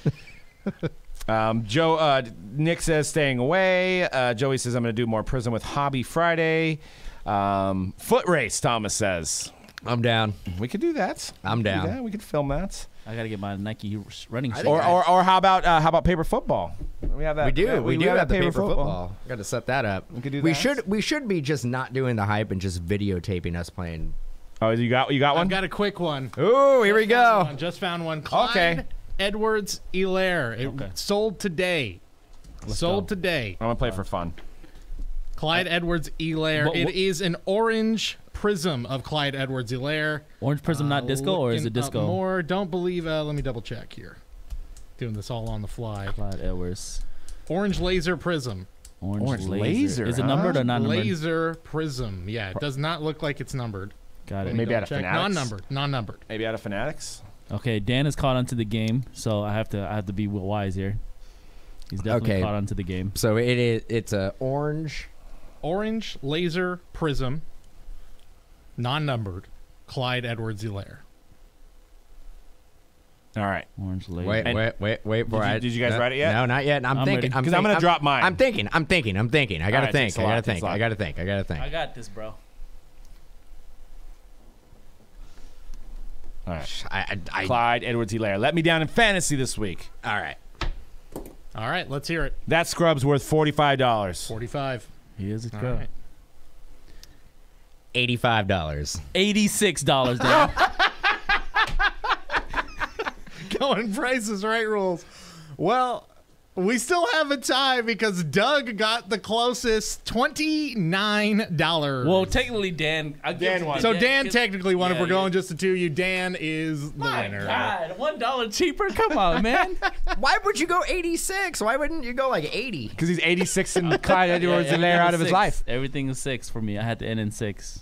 Nick says staying away. Joey says I'm going to do more Prism with Hobby Friday. Foot race, Thomas says. I'm down. We could do that. I'm We could do down. that. We could film that. I got to get my Nike running I shoes. think Or how about paper football? We have that. We do. yeah, we do have the paper football. Got to set that up. We could do We that. should be just not doing the hype and just videotaping us playing. Oh, you got one? I've got a quick one. Oh, here we go. Just found one. Clyde Okay. Edwards Elaire. It sold today. Sold today. I'm gonna play for fun. Clyde Edwards Elaire. What- It is an orange prism of Clyde Edwards Elaire. Orange Prism not disco, or is it Looking up disco? More. Don't believe. Let me double check here. Doing this all on the fly. Clyde Edwards. Orange laser prism. Orange laser, Is it huh? numbered or not numbered? Laser prism. Yeah, it does not look like it's numbered. Got it. Maybe Double out of check. Fanatics? Non-numbered. Non-numbered. Maybe out of Fanatics. Okay, Dan is caught onto the game, so I have to be wise here. He's definitely Okay. caught onto the game. So it's a orange. Orange laser prism. Non-numbered. Clyde Edwards Elaire. All right. Orange laser. Wait. Did you guys write it yet? No, not yet. I'm thinking. ready. 'Cause I'm gonna drop mine. I'm thinking. I gotta right, think. takes a lot, takes a lot. I gotta think. I got this, bro. All right. I Clyde Edwards-Helaire. Let me down in fantasy this week. all right. All right, let's hear it. That scrub's worth $45. 45. He is a All crow. right. $85. $86, Dan. Going prices right rules. Well, we still have a tie because Doug got the closest, $29. Well, technically, Dan. Dan won. so Dan technically won if Yeah, we're going yeah. just the two of you. Dan is the My winner. God, $1 cheaper. Come on, man. Why would you go 86? Why wouldn't you go like 80? Because he's 86 and Clyde Edwards-Helaire everything out was of his 6. life. Everything is 6 for me. I had to end in 6.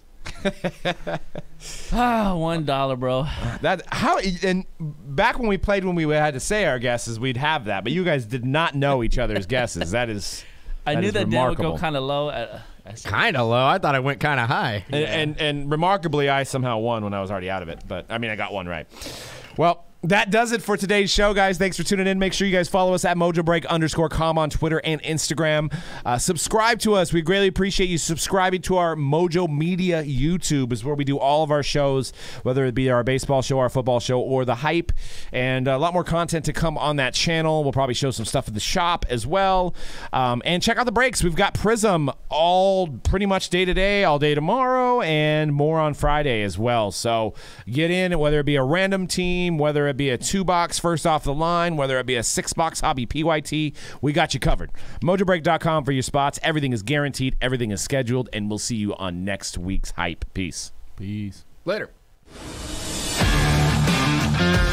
$1, bro. That how and back when we played when we had to say our guesses, we'd have that, but you guys did not know each other's guesses. That is I That knew is that Dan would go remarkable. kind of low. Kind of low. I thought I went kind of high. and remarkably I somehow won when I was already out of it. But I mean I got one right. Well, That does it for today's show, guys. Thanks for tuning in. Make sure you guys follow us at MojoBreak_com on Twitter and Instagram. Subscribe to us. We greatly appreciate you subscribing to our Mojo Media YouTube, is where we do all of our shows, whether it be our baseball show, our football show, or the hype. And a lot more content to come on that channel. We'll probably show some stuff in the shop as well. And check out the breaks. We've got Prism all pretty much day to day, all day tomorrow, and more on Friday as well. So get in, whether it be a random team, whether it be a 2-box first off the line, whether it be a 6-box hobby PYT, we got you covered. MojoBreak.com for your spots. Everything is guaranteed. Everything is scheduled, and we'll see you on next week's hype. Peace. Peace. Later.